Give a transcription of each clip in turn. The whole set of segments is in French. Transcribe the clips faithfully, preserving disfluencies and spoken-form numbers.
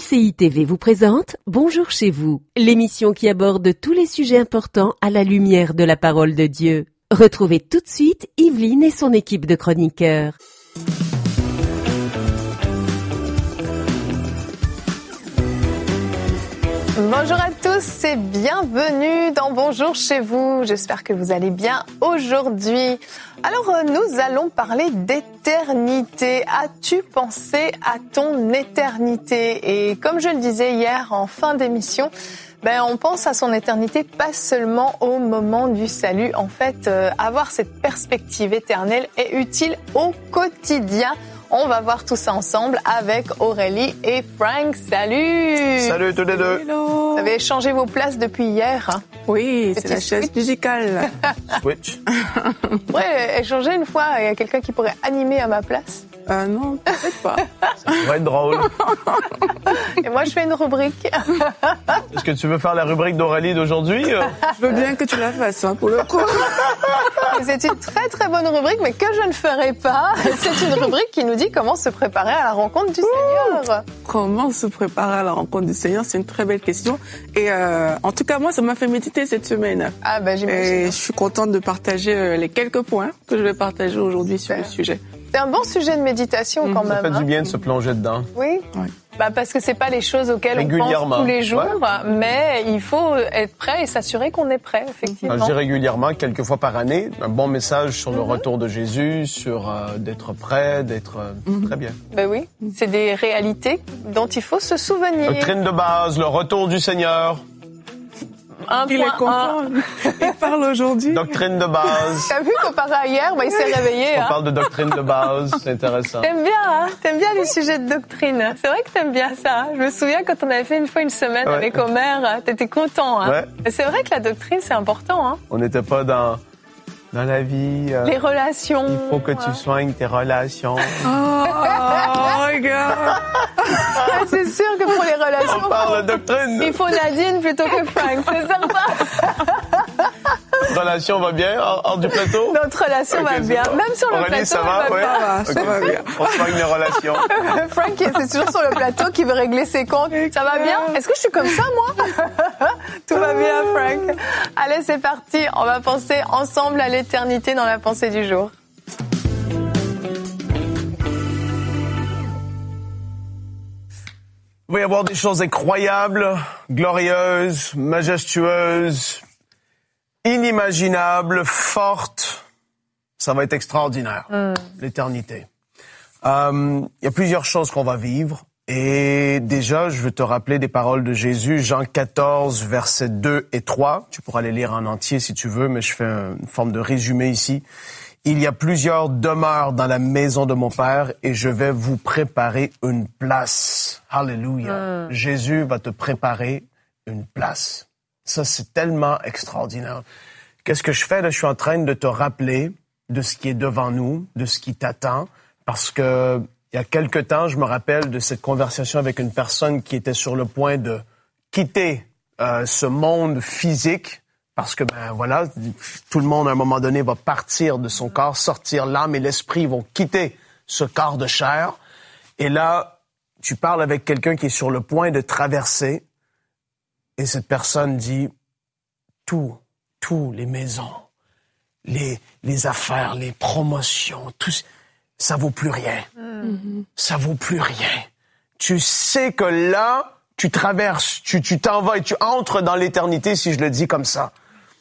C I T V vous présente Bonjour chez vous, l'émission qui aborde tous les sujets importants à la lumière de la parole de Dieu. Retrouvez tout de suite Yveline et son équipe de chroniqueurs. Bonjour à tous et bienvenue dans Bonjour chez vous. J'espère que vous allez bien aujourd'hui. Alors, nous allons parler d'éternité. As-tu pensé à ton éternité? Et comme je le disais hier en fin d'émission, ben, on pense à son éternité pas seulement au moment du salut. En fait, euh, avoir cette perspective éternelle est utile au quotidien. On va voir tout ça ensemble avec Aurélie et Frank. Salut! Salut tous les deux! Hello! Vous avez échangé vos places depuis hier. Hein? Oui, c'est la chaise switch. musicale. Switch. Ouais, échanger une fois, il y a quelqu'un qui pourrait animer à ma place. Euh, non, peut-être pas. Ça pourrait être drôle. Et moi, je fais une rubrique. Est-ce que tu veux faire la rubrique d'Aurélie d'aujourd'hui? Je veux bien que tu la fasses, hein, pour le coup. C'est une très très bonne rubrique, mais que je ne ferai pas. C'est une rubrique qui nous dit comment se préparer à la rencontre du Seigneur. Comment se préparer à la rencontre du Seigneur? C'est une très belle question. Et euh, en tout cas, moi, ça m'a fait méditer cette semaine. Ah ben j'imagine. Et je suis contente de partager euh, les quelques points que je vais partager aujourd'hui sur Ouais. le sujet. C'est un bon sujet de méditation quand Ça même. fait hein. du bien de se plonger dedans. Oui. Ouais. Bah parce que c'est pas les choses auxquelles on pense Régulièrement. tous les jours, Ouais. mais il faut être prêt et s'assurer qu'on est prêt, effectivement. Je dis régulièrement, quelques fois par année, un bon message sur le retour de Jésus, sur euh, d'être prêt, d'être euh, très bien. Ben oui, c'est des réalités dont il faut se souvenir. Doctrine de base, le retour du Seigneur. Un Il est point content. un. Il parle aujourd'hui. Doctrine de base. T'as vu comparé à hier, ben il s'est réveillé. On Hein. parle de doctrine de base, c'est intéressant. T'aimes bien, hein? T'aimes bien les sujets de doctrine. C'est vrai que t'aimes bien ça. Je me souviens quand on avait fait une fois une semaine Ouais. avec Omer, t'étais content. Hein? Ouais. Et c'est vrai que la doctrine, c'est important. Hein? On n'était pas dans, dans la vie. euh, Les relations. il faut que tu hein. soignes tes relations. Oh, regarde. Ah, c'est sûr que pour les relations, On parle de doctrine. il faut Nadine plutôt que Frank, c'est certain. Relation va bien hors, hors du plateau? Notre relation Ok, va c'est bien. bon. Même sur le Aurélie, plateau, ça va? elle va Ouais. bien. Ça va, ça Ok. va bien. On soigne les relations. Frank, c'est toujours sur le plateau qui veut régler ses comptes. Ça va bien? Est-ce que je suis comme ça, moi? Tout va bien, Frank. Allez, c'est parti. On va penser ensemble à l'éternité dans la pensée du jour. Il va y avoir des choses incroyables, glorieuses, majestueuses, inimaginables, fortes. Ça va être extraordinaire, Mm. l'éternité. Euh, il y a plusieurs choses qu'on va vivre. Et déjà, je veux te rappeler des paroles de Jésus, Jean quatorze, versets deux et trois. Tu pourras les lire en entier si tu veux, mais je fais une forme de résumé ici. Il y a plusieurs demeures dans la maison de mon Père et je vais vous préparer une place. Alléluia. Mm. Jésus va te préparer une place. Ça, c'est tellement extraordinaire. Qu'est-ce que je fais là? Je suis en train de te rappeler de ce qui est devant nous, de ce qui t'attend, parce que il y a quelque temps, je me rappelle de cette conversation avec une personne qui était sur le point de quitter euh, ce monde physique, parce que, ben voilà, tout le monde, à un moment donné, va partir de son corps, sortir, l'âme et l'esprit vont quitter ce corps de chair. Et là, tu parles avec quelqu'un qui est sur le point de traverser, et cette personne dit, tout, tout, les maisons, les, les affaires, les promotions, tout, ça vaut plus rien. Mm. Ça vaut plus rien. Tu sais que là, tu traverses, tu, tu t'en vas et tu entres dans l'éternité, si je le dis comme ça.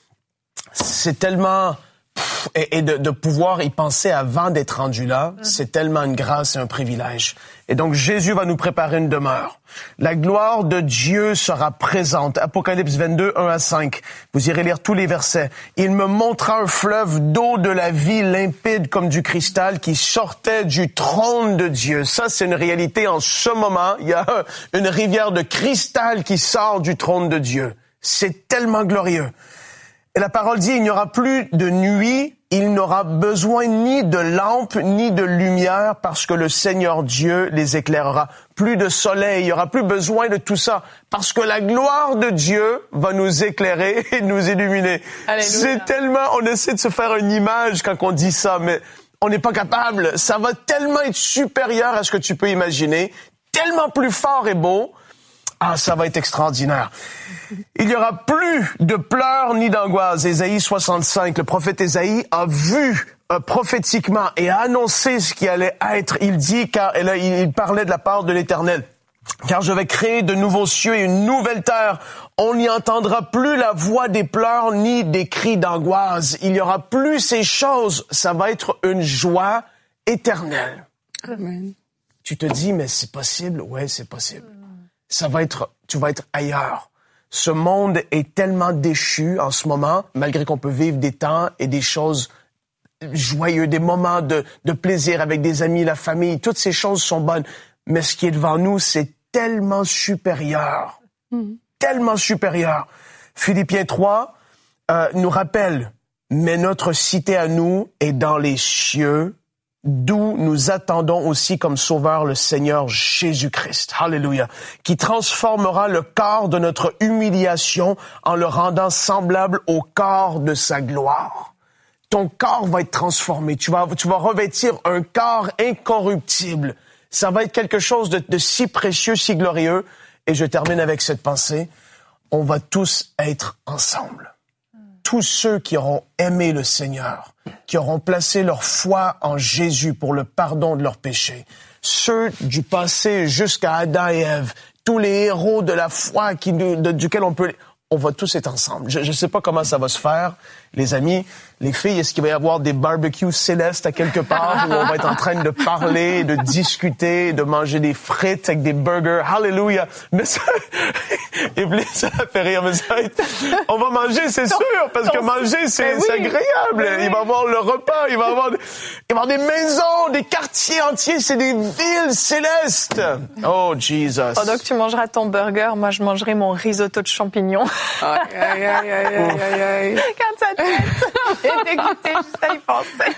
C'est tellement... pff, Et, et de, de pouvoir y penser avant d'être rendu là, Mm. c'est tellement une grâce et un privilège. Et donc, Jésus va nous préparer une demeure. La gloire de Dieu sera présente. Apocalypse vingt-deux, un à cinq. Vous irez lire tous les versets. Il me montra un fleuve d'eau de la vie limpide comme du cristal qui sortait du trône de Dieu. Ça, c'est une réalité en ce moment. Il y a une rivière de cristal qui sort du trône de Dieu. C'est tellement glorieux. Et la parole dit, il n'y aura plus de nuit, il n'aura besoin ni de lampe, ni de lumière, parce que le Seigneur Dieu les éclairera. Plus de soleil, il n'y aura plus besoin de tout ça, parce que la gloire de Dieu va nous éclairer et nous illuminer. Alléluia. C'est tellement, on essaie de se faire une image quand on dit ça, mais on n'est pas capable. Ça va tellement être supérieur à ce que tu peux imaginer. tellement plus fort et beau. Ah, ça va être extraordinaire. Il n'y aura plus de pleurs ni d'angoisse. Ésaïe soixante-cinq, le prophète Ésaïe a vu euh, prophétiquement et a annoncé ce qui allait être. Il dit, car et là, il parlait de la part de l'Éternel. Car je vais créer de nouveaux cieux et une nouvelle terre. On n'y entendra plus la voix des pleurs ni des cris d'angoisse. Il n'y aura plus ces choses. Ça va être une joie éternelle. Amen. Tu te dis, mais c'est possible? Ouais, c'est possible. Ça va être, tu vas être ailleurs. Ce monde est tellement déchu en ce moment, malgré qu'on peut vivre des temps et des choses joyeuses, des moments de, de plaisir avec des amis, la famille. Toutes ces choses sont bonnes. Mais ce qui est devant nous, c'est tellement supérieur. Mm. Tellement supérieur. Philippiens trois euh, nous rappelle, mais notre cité à nous est dans les cieux, d'où nous attendons aussi comme sauveur le Seigneur Jésus-Christ. Alléluia. Qui transformera le corps de notre humiliation en le rendant semblable au corps de sa gloire. Ton corps va être transformé. Tu vas, tu vas revêtir un corps incorruptible. Ça va être quelque chose de, de si précieux, si glorieux. Et je termine avec cette pensée. On va tous être ensemble. Tous ceux qui auront aimé le Seigneur, qui auront placé leur foi en Jésus pour le pardon de leurs péchés, ceux du passé jusqu'à Adam et Ève, tous les héros de la foi qui, de, de, duquel on peut... On va tous être ensemble. Je ne sais pas comment ça va se faire, les amis, les filles. Est-ce qu'il va y avoir des barbecues célestes à quelque part où on va être en train de parler, de discuter, de manger des frites avec des burgers? Hallelujah! Mais ça, Evelyne, ça fait rire, mais ça, on va manger, c'est sûr, parce que manger, c'est, oui. c'est agréable. Oui. Il va y avoir le repas, il va y avoir, il va y avoir des maisons, des quartiers entiers, c'est des villes célestes. Oh, Jesus. Pendant que tu mangeras ton burger, moi, je mangerai mon risotto de champignons. Aïe, aïe, aïe, aïe, aïe, aïe, aïe. Regarde sa tête. J'ai dégoûté juste à y penser.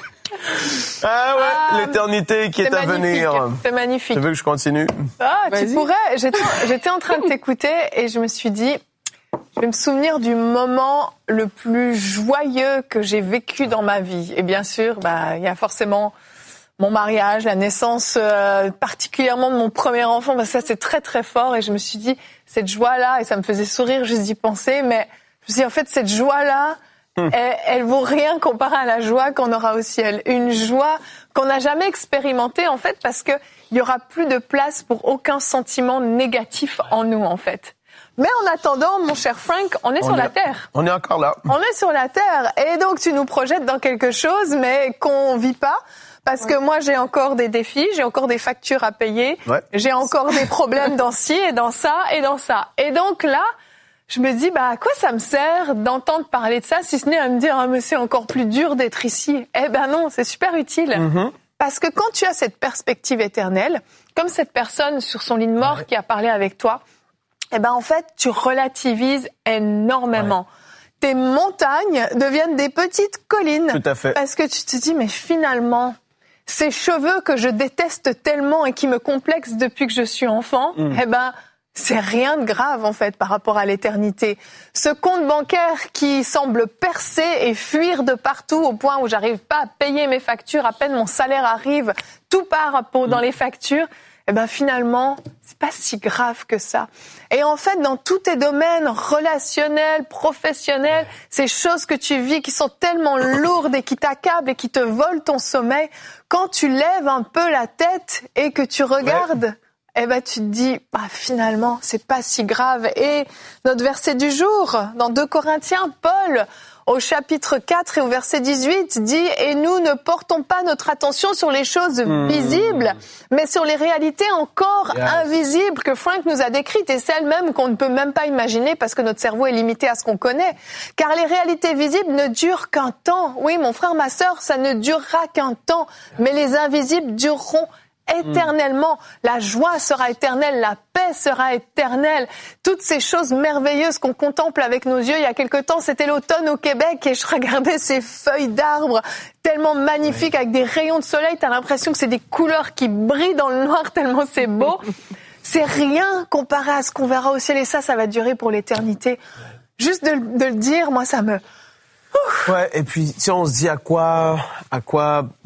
Ah ouais, ah, l'éternité qui est, est à venir. C'est magnifique. Tu veux que je continue? Ah, Vas-y. Tu pourrais. J'étais, j'étais en train de t'écouter et je me suis dit, je vais me souvenir du moment le plus joyeux que j'ai vécu dans ma vie. Et bien sûr, bah, il y a forcément mon mariage, la naissance, euh, particulièrement de mon premier enfant, parce que ça c'est très très fort. Et je me suis dit, cette joie-là, et ça me faisait sourire juste d'y penser, mais je me suis dit, en fait, cette joie-là, hum. elle, elle vaut rien comparée à la joie qu'on aura au ciel. Une joie qu'on n'a jamais expérimentée, en fait, parce que il y aura plus de place pour aucun sentiment négatif en nous, en fait. Mais en attendant, mon cher Frank, on est on sur est, la Terre. On est encore là. On est sur la Terre. Et donc, tu nous projettes dans quelque chose, mais qu'on vit pas. Parce que moi, j'ai encore des défis, j'ai encore des factures à payer, ouais. j'ai encore des problèmes dans ci et dans ça et dans ça. Et donc là, je me dis, bah, à quoi ça me sert d'entendre parler de ça, si ce n'est à me dire, ah, mais c'est encore plus dur d'être ici. Eh ben non, c'est super utile. Mm-hmm. Parce que quand tu as cette perspective éternelle, comme cette personne sur son lit de mort ouais. qui a parlé avec toi, eh ben, en fait, tu relativises énormément. Ouais. Tes montagnes deviennent des petites collines. Tout à fait. Parce que tu te dis, mais finalement, ces cheveux que je déteste tellement et qui me complexent depuis que je suis enfant, mmh. eh ben, c'est rien de grave, en fait, par rapport à l'éternité. Ce compte bancaire qui semble percer et fuir de partout au point où j'arrive pas à payer mes factures, à peine mon salaire arrive, tout part pour, dans les factures, eh ben, finalement, c'est pas si grave que ça. Et en fait, dans tous tes domaines relationnels, professionnels, ces choses que tu vis qui sont tellement lourdes et qui t'accablent et qui te volent ton sommeil, quand tu lèves un peu la tête et que tu regardes, ouais. eh ben, tu te dis, bah, finalement, c'est pas si grave. Et notre verset du jour, dans deux Corinthiens, Paul, au chapitre quatre et au verset dix-huit, dit « Et nous ne portons pas notre attention sur les choses mmh. visibles, mais sur les réalités encore yes. invisibles que Frank nous a décrites et celles même qu'on ne peut même pas imaginer parce que notre cerveau est limité à ce qu'on connaît. Car les réalités visibles ne durent qu'un temps. Oui, mon frère, ma sœur, ça ne durera qu'un temps, mais les invisibles dureront éternellement. La joie sera éternelle, la paix sera éternelle. Toutes ces choses merveilleuses qu'on contemple avec nos yeux. Il y a quelque temps, c'était l'automne au Québec et je regardais ces feuilles d'arbres tellement magnifiques oui. avec des rayons de soleil. T'as l'impression que c'est des couleurs qui brillent dans le noir tellement c'est beau. C'est rien comparé à ce qu'on verra au ciel et ça, ça va durer pour l'éternité. Juste de, de le dire, moi, ça me... Ouf. Ouais, et puis si on se dit à quoi, à quoi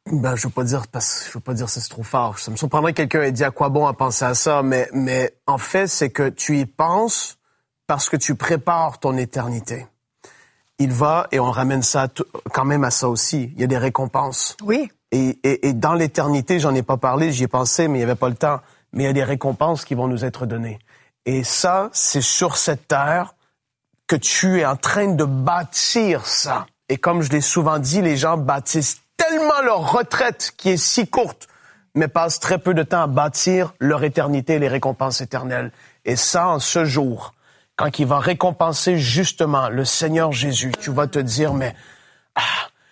Ben, je veux pas dire, parce, je veux pas dire que c'est trop fort. Ça me surprendrait que quelqu'un ait dit à quoi bon à penser à ça, mais, mais en fait, c'est que tu y penses parce que tu prépares ton éternité. Il va, et on ramène ça t- quand même à ça aussi, il y a des récompenses. Oui. Et, et, et dans l'éternité, j'en ai pas parlé, j'y ai pensé, mais il y avait pas le temps, mais il y a des récompenses qui vont nous être données. Et ça, c'est sur cette terre que tu es en train de bâtir ça. Et comme je l'ai souvent dit, les gens bâtissent tellement leur retraite qui est si courte, mais passent très peu de temps à bâtir leur éternité et les récompenses éternelles. Et ça, en ce jour, quand il va récompenser justement le Seigneur Jésus, tu vas te dire, mais ah,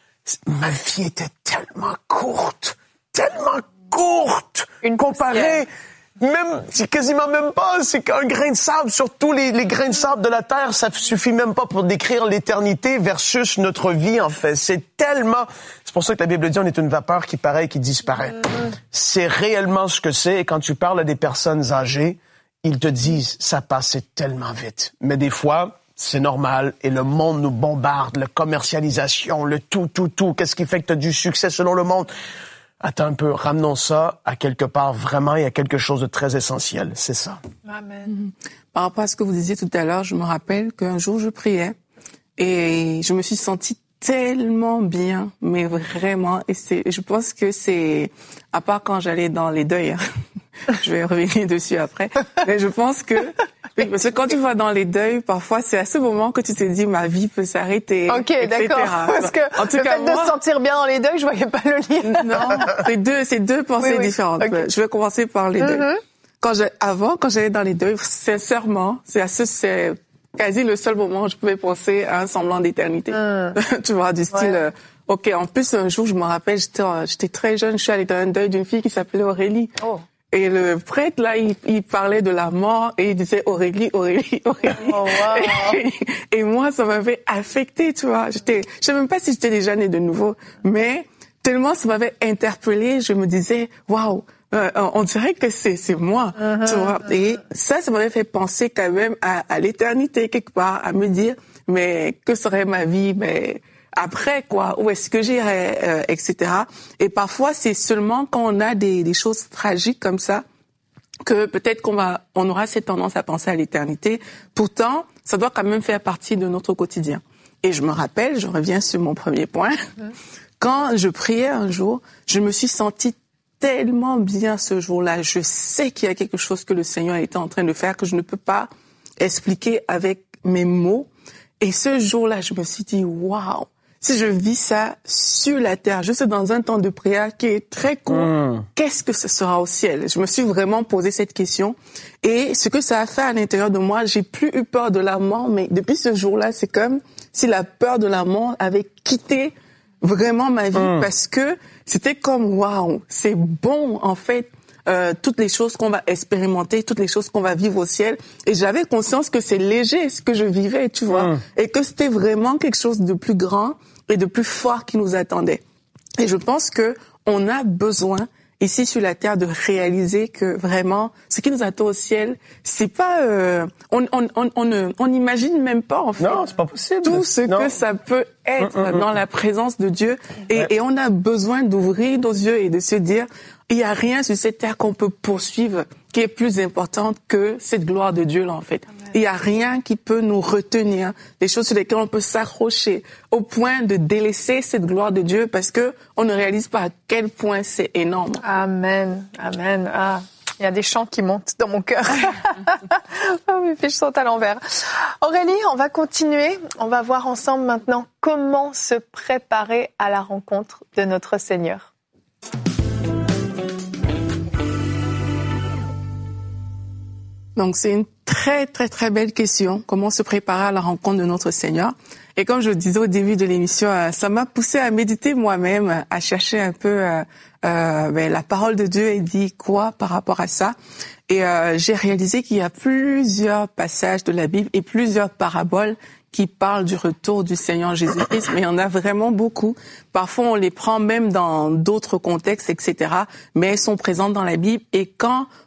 ma vie était tellement courte, tellement courte, Une comparée... Même, c'est quasiment même pas, c'est qu'un grain de sable sur tous les, les grains de sable de la terre, ça suffit même pas pour décrire l'éternité versus notre vie, en fait. C'est tellement, c'est pour ça que la Bible dit, on est une vapeur qui paraît et qui disparaît. Mm-hmm. C'est réellement ce que c'est, et quand tu parles à des personnes âgées, ils te disent, ça passait tellement vite. Mais des fois, c'est normal, et le monde nous bombarde, la commercialisation, le tout, tout, tout. Qu'est-ce qui fait que tu as du succès selon le monde? Attends un peu, ramenons ça à quelque part vraiment et à quelque chose de très essentiel, c'est ça. Amen. Mm-hmm. Par rapport à ce que vous disiez tout à l'heure, je me rappelle qu'un jour je priais et je me suis sentie tellement bien, mais vraiment, et c'est, je pense que c'est, à part quand j'allais dans les deuils, hein, je vais revenir dessus après, mais je pense que, oui, parce que quand tu vas dans les deuils, parfois c'est à ce moment que tu te dis ma vie peut s'arrêter. Ok, et cetera. d'accord. Parce que en tout le cas, fait moi, de se sentir bien dans les deuils, je voyais pas le lien. Non, c'est deux, c'est deux pensées oui, oui. différentes. Okay. Je vais commencer par les mm-hmm. deuils. Quand je, avant, quand j'allais dans les deuils, sincèrement, c'est à ce, c'est quasi le seul moment où je pouvais penser à un semblant d'éternité. Mm. Tu vois, du style. Ouais. Euh, ok, en plus un jour, je me rappelle, j'étais, j'étais très jeune, je suis allée dans un deuil d'une fille qui s'appelait Aurélie. Oh. Et le prêtre, là, il, il parlait de la mort et il disait Aurélie, Aurélie, Aurélie. Oh, wow. et, et moi, ça m'avait affectée, tu vois. J'étais, je sais même pas si j'étais déjà née de nouveau, mais tellement ça m'avait interpellée, je me disais, waouh, euh, on dirait que c'est, c'est moi, uh-huh. tu vois. Et ça, ça m'avait fait penser quand même à, à l'éternité quelque part, à me dire, mais que serait ma vie, mais après, quoi, où est-ce que j'irai, euh, et cetera. Et parfois, c'est seulement quand on a des, des choses tragiques comme ça que peut-être qu'on va, on aura cette tendance à penser à l'éternité. Pourtant, ça doit quand même faire partie de notre quotidien. Et je me rappelle, je reviens sur mon premier point, mmh. quand je priais un jour, je me suis sentie tellement bien ce jour-là. Je sais qu'il y a quelque chose que le Seigneur était en train de faire que je ne peux pas expliquer avec mes mots. Et ce jour-là, je me suis dit, waouh! Si je vis ça sur la terre, juste dans un temps de prière qui est très court, mmh. qu'est-ce que ce sera au ciel? Je me suis vraiment posé cette question. Et ce que ça a fait à l'intérieur de moi, j'ai plus eu peur de la mort, mais depuis ce jour-là, c'est comme si la peur de la mort avait quitté vraiment ma vie mmh. parce que c'était comme, waouh, c'est bon, en fait. Euh, toutes les choses qu'on va expérimenter, toutes les choses qu'on va vivre au ciel. Et j'avais conscience que c'est léger ce que je vivais, tu vois, mmh. et que c'était vraiment quelque chose de plus grand et de plus fort qui nous attendait. Et je pense que on a besoin ici sur la terre de réaliser que vraiment ce qui nous attend au ciel, c'est pas, euh, on, on, on, on ne, on n'imagine même pas en fait. Non, c'est pas possible. Tout ce non. que ça peut être mmh, mmh, dans la présence de Dieu. Et, ouais. et on a besoin d'ouvrir nos yeux et de se dire, il y a rien sur cette terre qu'on peut poursuivre qui est plus importante que cette gloire de Dieu là en fait. Amen. Il y a rien qui peut nous retenir, des choses sur lesquelles on peut s'accrocher au point de délaisser cette gloire de Dieu parce que on ne réalise pas à quel point c'est énorme. Amen, amen. Ah, il y a des chants qui montent dans mon cœur. Oh, mes fiches sont à l'envers. Aurélie, on va continuer. On va voir ensemble maintenant comment se préparer à la rencontre de notre Seigneur. Donc, c'est une très, très, très belle question. Comment se préparer à la rencontre de notre Seigneur? Et comme je le disais au début de l'émission, ça m'a poussé à méditer moi-même, à chercher un peu euh, euh, ben, la parole de Dieu et dit quoi par rapport à ça. Et euh, j'ai réalisé qu'il y a plusieurs passages de la Bible et plusieurs paraboles qui parlent du retour du Seigneur Jésus-Christ, mais il y en a vraiment beaucoup. Parfois, on les prend même dans d'autres contextes, et cetera, mais elles sont présentes dans la Bible. Et quand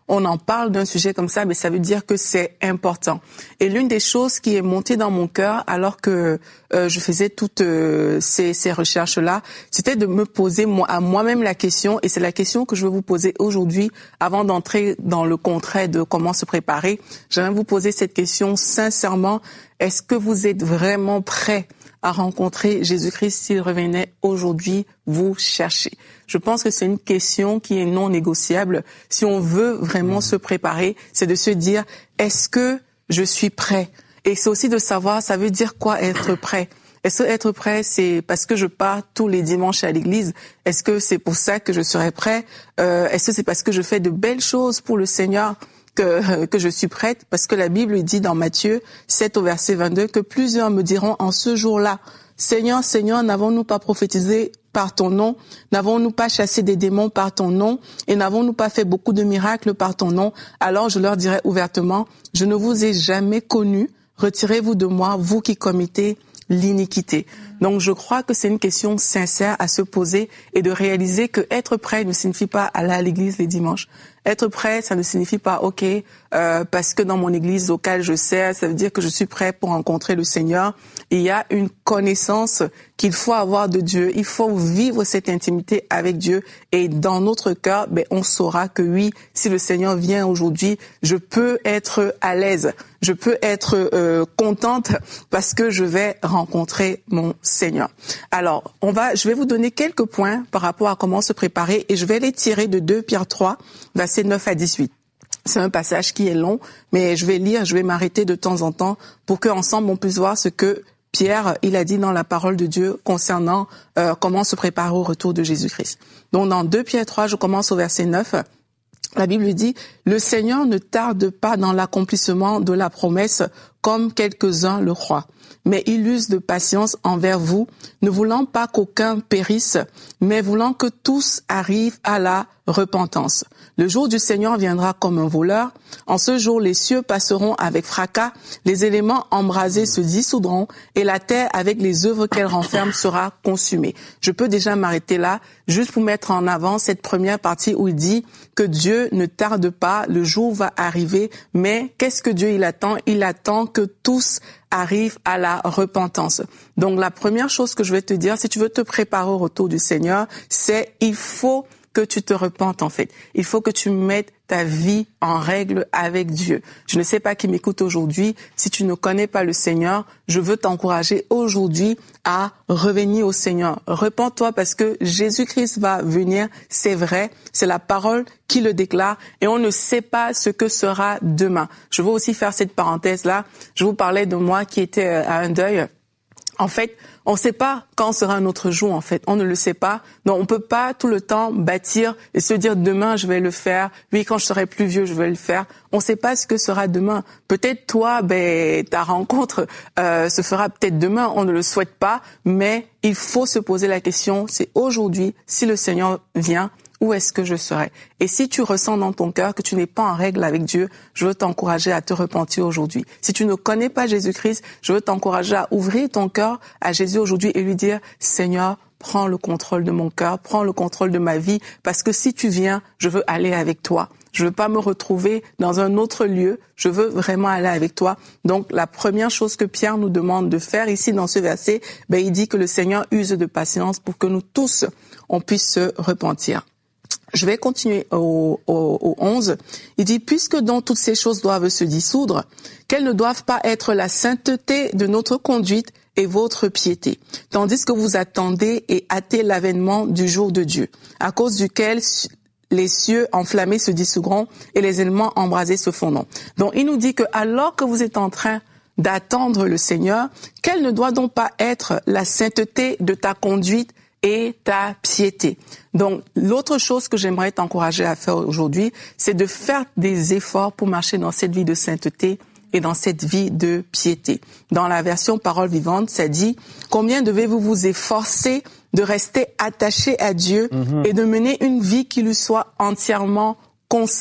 on en parle d'un sujet comme ça, mais ça veut dire que c'est important. Et l'une des choses qui est montée dans mon cœur alors que euh, je faisais toutes euh, ces, ces recherches-là, c'était de me poser moi, à moi-même la question, et c'est la question que je veux vous poser aujourd'hui avant d'entrer dans le concret de comment se préparer. J'aimerais vous poser cette question sincèrement. Est-ce que vous êtes vraiment prêts à rencontrer Jésus-Christ s'il revenait aujourd'hui vous chercher? Je pense que c'est une question qui est non négociable. Si on veut vraiment mmh. se préparer, c'est de se dire, est-ce que je suis prêt? Et c'est aussi de savoir, ça veut dire quoi être prêt? Est-ce que être prêt, c'est parce que je pars tous les dimanches à l'église? Est-ce que c'est pour ça que je serai prêt? euh, Est-ce que c'est parce que je fais de belles choses pour le Seigneur que, que je suis prête? Parce que la Bible dit dans Matthieu sept au verset vingt-deux que plusieurs me diront en ce jour-là, Seigneur, Seigneur, n'avons-nous pas prophétisé par ton nom? N'avons-nous pas chassé des démons par ton nom? Et n'avons-nous pas fait beaucoup de miracles par ton nom? Alors je leur dirai ouvertement, je ne vous ai jamais connu. Retirez-vous de moi, vous qui commettez l'iniquité. Donc je crois que c'est une question sincère à se poser et de réaliser que être prêt ne signifie pas aller à l'église les dimanches. Être prêt, ça ne signifie pas, ok, euh, parce que dans mon église locale je sers, ça veut dire que je suis prêt pour rencontrer le Seigneur. Il y a une connaissance qu'il faut avoir de Dieu. Il faut vivre cette intimité avec Dieu. Et dans notre cœur, ben, on saura que oui, si le Seigneur vient aujourd'hui, je peux être à l'aise. Je peux être euh, contente parce que je vais rencontrer mon Seigneur. Alors, on va, je vais vous donner quelques points par rapport à comment se préparer et je vais les tirer de deux Pierre trois, versets neuf à dix-huit. C'est un passage qui est long, mais je vais lire, je vais m'arrêter de temps en temps pour qu'ensemble on puisse voir ce que Pierre, il a dit dans la parole de Dieu concernant euh, comment se préparer au retour de Jésus-Christ. Donc dans deux Pierre trois, je commence au verset neuf. La Bible dit, le Seigneur ne tarde pas dans l'accomplissement de la promesse comme quelques-uns le croient, mais il use de patience envers vous, ne voulant pas qu'aucun périsse, mais voulant que tous arrivent à la repentance. Le jour du Seigneur viendra comme un voleur. En ce jour, les cieux passeront avec fracas, les éléments embrasés se dissoudront et la terre avec les œuvres qu'elle renferme sera consumée. Je peux déjà m'arrêter là, juste pour mettre en avant cette première partie où il dit que Dieu ne tarde pas, le jour va arriver, mais qu'est-ce que Dieu il attend? Il attend que tous arrivent à la repentance. Donc la première chose que je vais te dire, si tu veux te préparer au retour du Seigneur, c'est il faut que tu te repentes en fait. Il faut que tu mettes ta vie en règle avec Dieu. Je ne sais pas qui m'écoute aujourd'hui. Si tu ne connais pas le Seigneur, je veux t'encourager aujourd'hui à revenir au Seigneur. Repens-toi parce que Jésus-Christ va venir, c'est vrai, c'est la parole qui le déclare et on ne sait pas ce que sera demain. Je veux aussi faire cette parenthèse-là. Je vous parlais de moi qui était à un deuil. En fait, on ne sait pas quand sera un autre jour, en fait. On ne le sait pas. Donc, on peut pas tout le temps bâtir et se dire demain, je vais le faire. Oui, quand je serai plus vieux, je vais le faire. On ne sait pas ce que sera demain. Peut-être toi, ben, ta rencontre euh, se fera peut-être demain. On ne le souhaite pas, mais il faut se poser la question. C'est aujourd'hui, si le Seigneur vient, où est-ce que je serai? Et si tu ressens dans ton cœur que tu n'es pas en règle avec Dieu, je veux t'encourager à te repentir aujourd'hui. Si tu ne connais pas Jésus-Christ, je veux t'encourager à ouvrir ton cœur à Jésus aujourd'hui et lui dire, Seigneur, prends le contrôle de mon cœur, prends le contrôle de ma vie, parce que si tu viens, je veux aller avec toi. Je veux pas me retrouver dans un autre lieu. Je veux vraiment aller avec toi. Donc, la première chose que Pierre nous demande de faire ici dans ce verset, ben, il dit que le Seigneur use de patience pour que nous tous, on puisse se repentir. Je vais continuer au, au, au onze. Il dit, puisque donc toutes ces choses doivent se dissoudre, qu'elles ne doivent pas être la sainteté de notre conduite et votre piété, tandis que vous attendez et hâtez l'avènement du jour de Dieu, à cause duquel les cieux enflammés se dissoudront et les éléments embrasés se fondront. Donc, il nous dit que alors que vous êtes en train d'attendre le Seigneur, quelle ne doit donc pas être la sainteté de ta conduite et ta piété. Donc, l'autre chose que j'aimerais t'encourager à faire aujourd'hui, c'est de faire des efforts pour marcher dans cette vie de sainteté et dans cette vie de piété. Dans la version Parole vivante, ça dit « Combien devez-vous vous efforcer de rester attaché à Dieu mm-hmm. et de mener une vie qui lui soit entièrement consacrée ?»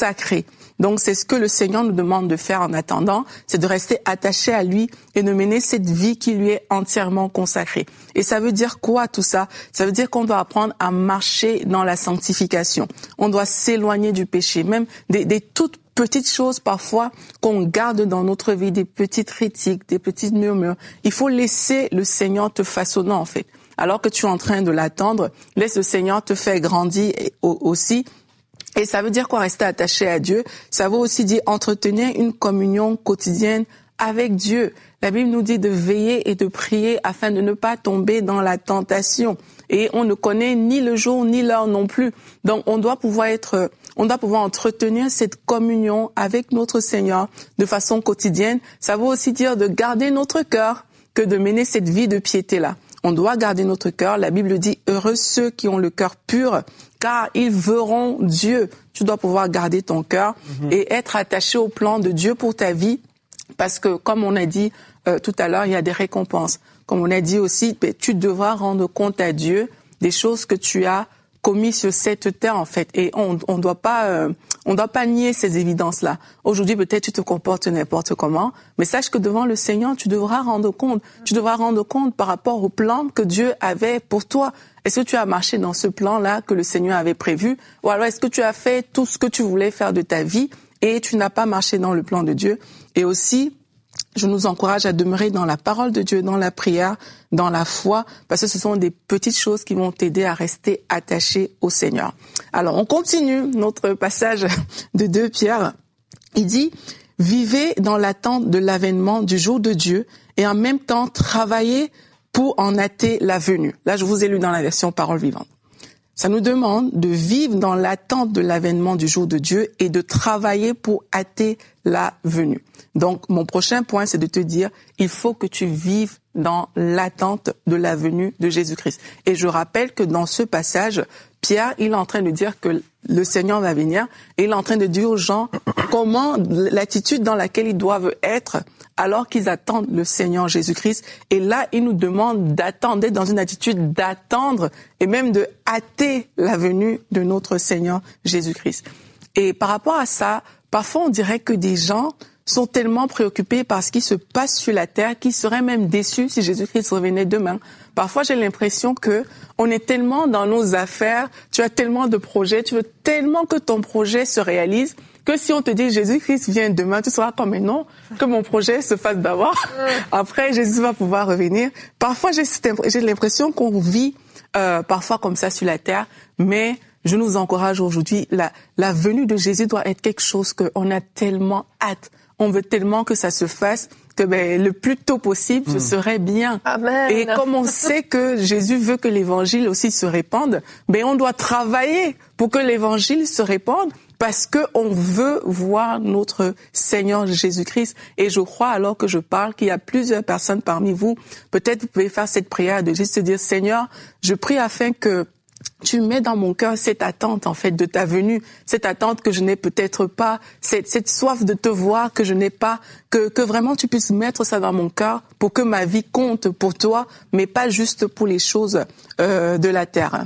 Donc c'est ce que le Seigneur nous demande de faire en attendant, c'est de rester attaché à lui et de mener cette vie qui lui est entièrement consacrée. Et ça veut dire quoi tout ça? Ça veut dire qu'on doit apprendre à marcher dans la sanctification. On doit s'éloigner du péché, même des, des toutes petites choses parfois qu'on garde dans notre vie, des petites critiques, des petites murmures. Il faut laisser le Seigneur te façonner en fait. Alors que tu es en train de l'attendre, laisse le Seigneur te faire grandir aussi. Et ça veut dire quoi, rester attaché à Dieu? Ça veut aussi dire entretenir une communion quotidienne avec Dieu. La Bible nous dit de veiller et de prier afin de ne pas tomber dans la tentation. Et on ne connaît ni le jour ni l'heure non plus. Donc on doit pouvoir être, on doit pouvoir entretenir cette communion avec notre Seigneur de façon quotidienne. Ça veut aussi dire de garder notre cœur que de mener cette vie de piété-là. On doit garder notre cœur. La Bible dit, heureux ceux qui ont le cœur pur, car ils verront Dieu. Tu dois pouvoir garder ton cœur mm-hmm. et être attaché au plan de Dieu pour ta vie. Parce que, comme on a dit euh, tout à l'heure, il y a des récompenses. Comme on a dit aussi, ben, tu devras rendre compte à Dieu des choses que tu as commises sur cette terre, en fait. Et on on doit pas euh, on doit pas nier ces évidences-là. Aujourd'hui, peut-être tu te comportes n'importe comment, mais sache que devant le Seigneur, tu devras rendre compte. Tu devras rendre compte par rapport au plan que Dieu avait pour toi. Est-ce que tu as marché dans ce plan-là que le Seigneur avait prévu? Ou alors est-ce que tu as fait tout ce que tu voulais faire de ta vie et tu n'as pas marché dans le plan de Dieu? Et aussi, je nous encourage à demeurer dans la parole de Dieu, dans la prière, dans la foi, parce que ce sont des petites choses qui vont t'aider à rester attaché au Seigneur. Alors, on continue notre passage de deux Pierre. Il dit, vivez dans l'attente de l'avènement du jour de Dieu et en même temps travaillez pour en hâter la venue. Là, je vous ai lu dans la version Parole vivante. Ça nous demande de vivre dans l'attente de l'avènement du jour de Dieu et de travailler pour hâter la venue. Donc, mon prochain point, c'est de te dire, il faut que tu vives dans l'attente de la venue de Jésus-Christ. Et je rappelle que dans ce passage, Pierre, il est en train de dire que le Seigneur va venir et il est en train de dire aux gens comment, l'attitude dans laquelle ils doivent être alors qu'ils attendent le Seigneur Jésus-Christ. Et là, il nous demande d'attendre, d'être dans une attitude d'attendre et même de hâter la venue de notre Seigneur Jésus-Christ. Et par rapport à ça, parfois on dirait que des gens sont tellement préoccupés par ce qui se passe sur la terre qu'ils seraient même déçus si Jésus-Christ revenait demain. Parfois, j'ai l'impression que on est tellement dans nos affaires, tu as tellement de projets, tu veux tellement que ton projet se réalise que si on te dit Jésus-Christ vient demain, tu seras comme mais non, que mon projet se fasse d'abord. Après, Jésus va pouvoir revenir. Parfois, j'ai, j'ai l'impression qu'on vit euh, parfois comme ça sur la terre, mais je nous encourage aujourd'hui, la, la venue de Jésus doit être quelque chose qu'on a tellement hâte. On veut tellement que ça se fasse que ben, le plus tôt possible, ce mmh. serait bien. Amen. Et comme on sait que Jésus veut que l'évangile aussi se répande, ben on doit travailler pour que l'évangile se répande parce que on veut voir notre Seigneur Jésus-Christ. Et je crois, alors que je parle, qu'il y a plusieurs personnes parmi vous. Peut-être vous pouvez faire cette prière de juste se dire, Seigneur, je prie afin que tu mets dans mon cœur cette attente, en fait, de ta venue, cette attente que je n'ai peut-être pas, cette, cette soif de te voir que je n'ai pas, que, que vraiment tu puisses mettre ça dans mon cœur pour que ma vie compte pour toi, mais pas juste pour les choses euh, de la terre.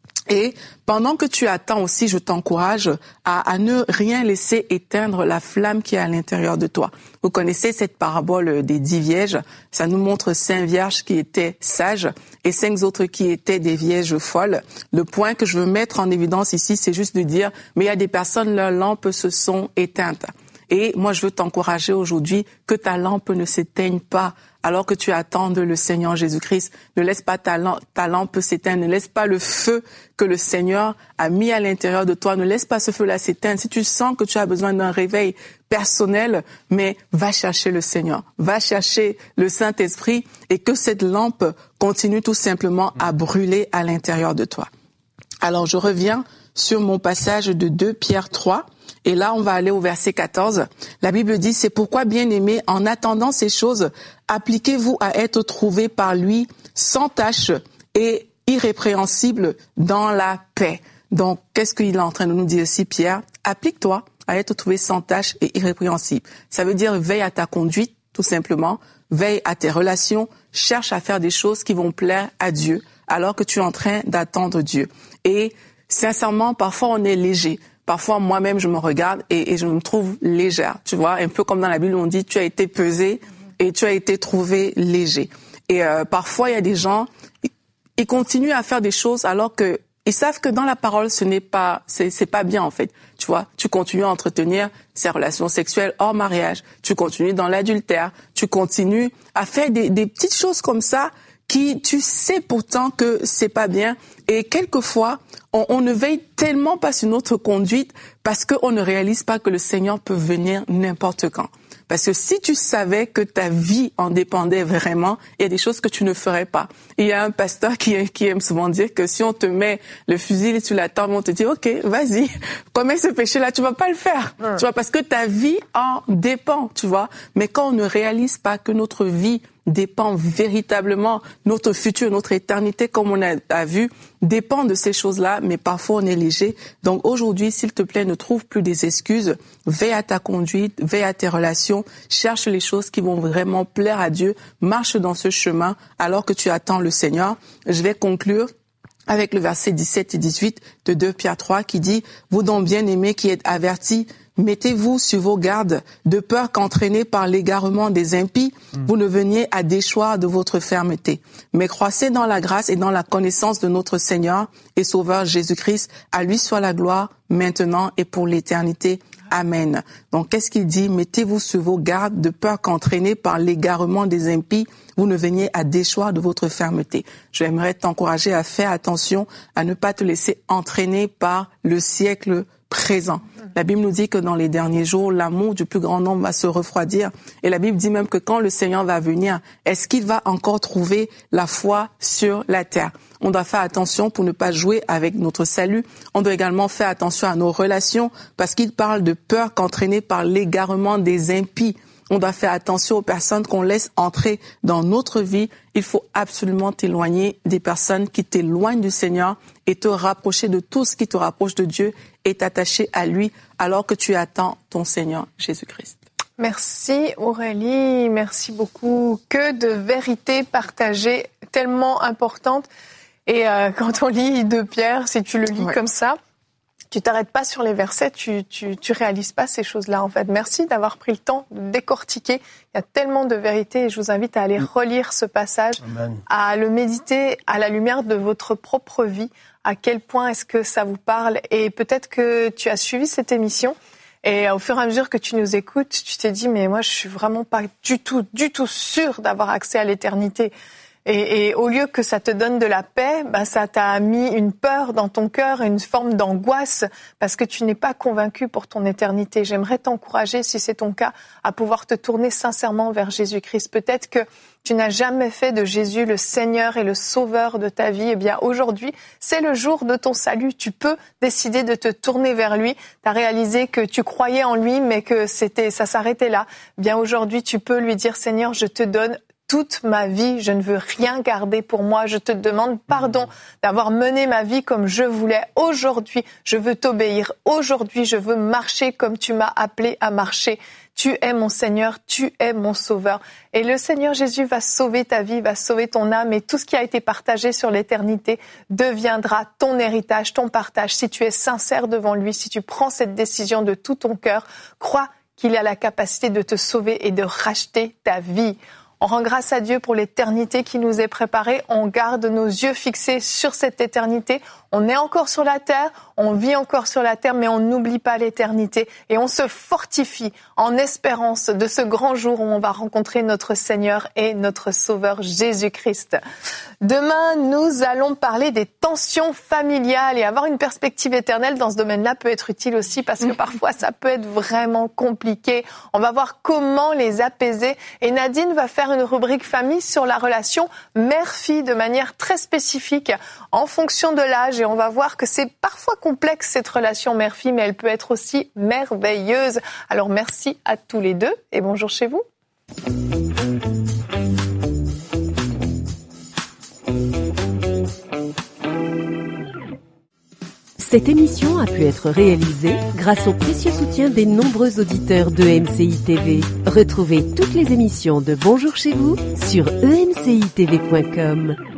Et pendant que tu attends aussi, je t'encourage à, à ne rien laisser éteindre la flamme qui est à l'intérieur de toi. Vous connaissez cette parabole des dix vierges. Ça nous montre cinq vierges qui étaient sages et cinq autres qui étaient des vierges folles. Le point que je veux mettre en évidence ici, c'est juste de dire, mais il y a des personnes, leurs lampes se sont éteintes. Et moi, je veux t'encourager aujourd'hui que ta lampe ne s'éteigne pas alors que tu attends le Seigneur Jésus-Christ. Ne laisse pas ta lampe, ta lampe s'éteindre. Ne laisse pas le feu que le Seigneur a mis à l'intérieur de toi. Ne laisse pas ce feu-là s'éteindre. Si tu sens que tu as besoin d'un réveil personnel, mais va chercher le Seigneur. Va chercher le Saint-Esprit et que cette lampe continue tout simplement à brûler à l'intérieur de toi. Alors, je reviens sur mon passage de deux Pierre trois. Et là, on va aller au verset quatorze. La Bible dit, c'est pourquoi, bien-aimés, en attendant ces choses, appliquez-vous à être trouvés par lui sans tache et irrépréhensible dans la paix. Donc, qu'est-ce qu'il est en train de nous dire ici, Pierre? Applique-toi à être trouvé sans tache et irrépréhensible. Ça veut dire veille à ta conduite, tout simplement. Veille à tes relations. Cherche à faire des choses qui vont plaire à Dieu alors que tu es en train d'attendre Dieu. Et sincèrement, parfois on est léger. parfois moi-même je me regarde et, et je me trouve légère, tu vois, un peu comme dans la Bible on dit tu as été pesé et tu as été trouvé léger. Et euh, parfois il y a des gens, ils continuent à faire des choses alors que ils savent que dans la parole ce n'est pas c'est c'est pas bien en fait. Tu vois, tu continues à entretenir ces relations sexuelles hors mariage, tu continues dans l'adultère, tu continues à faire des des petites choses comme ça qui tu sais pourtant que c'est pas bien. Et quelquefois on, on ne veille tellement pas sur notre conduite parce qu'on ne réalise pas que le Seigneur peut venir n'importe quand. Parce que si tu savais que ta vie en dépendait vraiment, il y a des choses que tu ne ferais pas. Il y a un pasteur qui, qui aime souvent dire que si on te met le fusil sur la table, on te dit, OK, vas-y, commets ce péché-là, tu vas pas le faire. Mmh. Tu vois, parce que ta vie en dépend, tu vois. Mais quand on ne réalise pas que notre vie dépend véritablement, notre futur, notre éternité, comme on a, a vu, dépend de ces choses-là, mais parfois on est léger. Donc aujourd'hui, s'il te plaît, ne trouve plus des excuses, veille à ta conduite, veille à tes relations, cherche les choses qui vont vraiment plaire à Dieu, marche dans ce chemin alors que tu attends le Seigneur. Je vais conclure avec le verset dix-sept et dix-huit de deux Pierre trois qui dit « Vous donc bien-aimés qui êtes avertis, mettez-vous sur vos gardes, de peur qu'entraînés par l'égarement des impies, mmh. vous ne veniez à déchoir de votre fermeté. Mais croissez dans la grâce et dans la connaissance de notre Seigneur et Sauveur Jésus-Christ. À lui soit la gloire, maintenant et pour l'éternité. Amen. » Donc, qu'est-ce qu'il dit? Mettez-vous sur vos gardes, de peur qu'entraînés par l'égarement des impies, vous ne veniez à déchoir de votre fermeté. J'aimerais t'encourager à faire attention, à ne pas te laisser entraîner par le siècle présent. La Bible nous dit que dans les derniers jours, l'amour du plus grand nombre va se refroidir. Et la Bible dit même que quand le Seigneur va venir, est-ce qu'il va encore trouver la foi sur la terre? On doit faire attention pour ne pas jouer avec notre salut. On doit également faire attention à nos relations parce qu'il parle de peur qu'entraînée par l'égarement des impies. On doit faire attention aux personnes qu'on laisse entrer dans notre vie. Il faut absolument t'éloigner des personnes qui t'éloignent du Seigneur et te rapprocher de tout ce qui te rapproche de Dieu et t'attacher à lui alors que tu attends ton Seigneur Jésus-Christ. Merci Aurélie, merci beaucoup. Que de vérités partagées tellement importantes. Et euh, quand on lit de Pierre, si tu le lis ouais. comme ça, tu t'arrêtes pas sur les versets, tu, tu, tu réalises pas ces choses-là, en fait. Merci d'avoir pris le temps de décortiquer. Il y a tellement de vérités et je vous invite à aller relire ce passage, Amen. À le méditer à la lumière de votre propre vie. À quel point est-ce que ça vous parle? Et peut-être que tu as suivi cette émission et au fur et à mesure que tu nous écoutes, tu t'es dit, mais moi, je suis vraiment pas du tout, du tout sûre d'avoir accès à l'éternité. Et, et au lieu que ça te donne de la paix, ben ça t'a mis une peur dans ton cœur, une forme d'angoisse, parce que tu n'es pas convaincu pour ton éternité. J'aimerais t'encourager, si c'est ton cas, à pouvoir te tourner sincèrement vers Jésus-Christ. Peut-être que tu n'as jamais fait de Jésus le Seigneur et le Sauveur de ta vie. Eh bien, aujourd'hui, c'est le jour de ton salut. Tu peux décider de te tourner vers lui. Tu as réalisé que tu croyais en lui, mais que c'était, ça s'arrêtait là. Eh bien, aujourd'hui, tu peux lui dire, Seigneur, je te donne toute ma vie, je ne veux rien garder pour moi. Je te demande pardon d'avoir mené ma vie comme je voulais. Aujourd'hui, je veux t'obéir. Aujourd'hui, je veux marcher comme tu m'as appelé à marcher. Tu es mon Seigneur, tu es mon Sauveur. Et le Seigneur Jésus va sauver ta vie, va sauver ton âme. Et tout ce qui a été partagé sur l'éternité deviendra ton héritage, ton partage. Si tu es sincère devant lui, si tu prends cette décision de tout ton cœur, crois qu'il a la capacité de te sauver et de racheter ta vie. On rend grâce à Dieu pour l'éternité qui nous est préparée. On garde nos yeux fixés sur cette éternité. On est encore sur la terre, on vit encore sur la terre, mais on n'oublie pas l'éternité. Et on se fortifie en espérance de ce grand jour où on va rencontrer notre Seigneur et notre Sauveur Jésus-Christ. Demain, nous allons parler des tensions familiales et avoir une perspective éternelle dans ce domaine-là peut être utile aussi parce que parfois ça peut être vraiment compliqué. On va voir comment les apaiser et Nadine va faire une rubrique famille sur la relation mère-fille de manière très spécifique en fonction de l'âge. Et on va voir que c'est parfois complexe cette relation mère-fille, mais elle peut être aussi merveilleuse. Alors merci à tous les deux et bonjour chez vous. Cette émission a pu être réalisée grâce au précieux soutien des nombreux auditeurs de M C I T V. Retrouvez toutes les émissions de Bonjour chez vous sur e m c i t v point com.